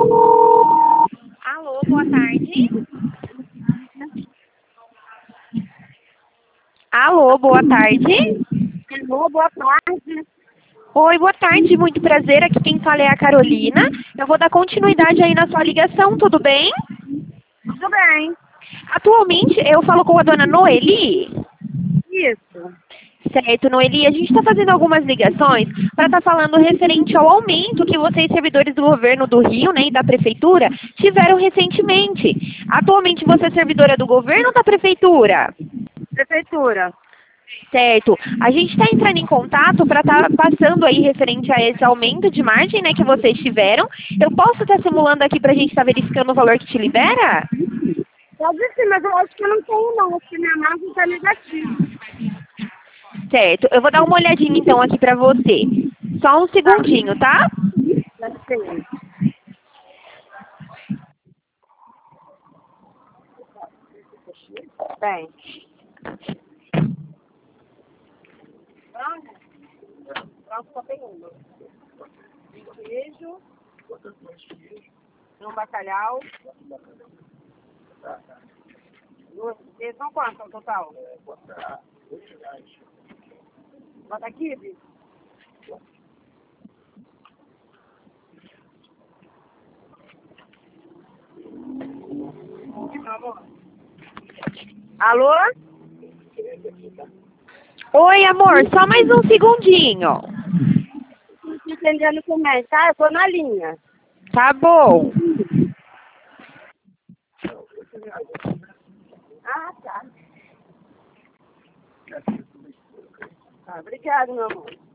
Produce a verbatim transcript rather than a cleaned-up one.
Alô, boa tarde. Alô, boa tarde. Alô, boa tarde. Oi, boa tarde, muito prazer. Aqui quem fala é a Carolina. Eu vou dar continuidade aí na sua ligação, tudo bem? Tudo bem? Atualmente eu falo com a dona Noeli. Isso. Certo, Noeli, a gente está fazendo algumas ligações para estar falando referente ao aumento que vocês, servidores do governo do Rio, né, e da prefeitura, tiveram recentemente. Atualmente você é servidora do governo ou da prefeitura? Prefeitura. Certo. A gente está entrando em contato para estar passando aí referente a esse aumento de margem, né, que vocês tiveram. Eu posso estar simulando aqui para a gente estar verificando o valor que te libera? Pode sim, mas eu acho que eu não tenho não. Acho que minha margem está negativa. Certo. Eu vou dar uma olhadinha então aqui para você. Só um Tá? segundinho, tá? Deve ser. Bem. Frango? Frango só tem uma. Queijo. Um bacalhau. Duas. Eles são quanto no total? Bota quibe? Alô? Oi, amor, só mais um segundinho. Não tô entendendo como é, tá? Eu tô na linha. Tá bom. Ah, tá. Tá, obrigado, meu amor.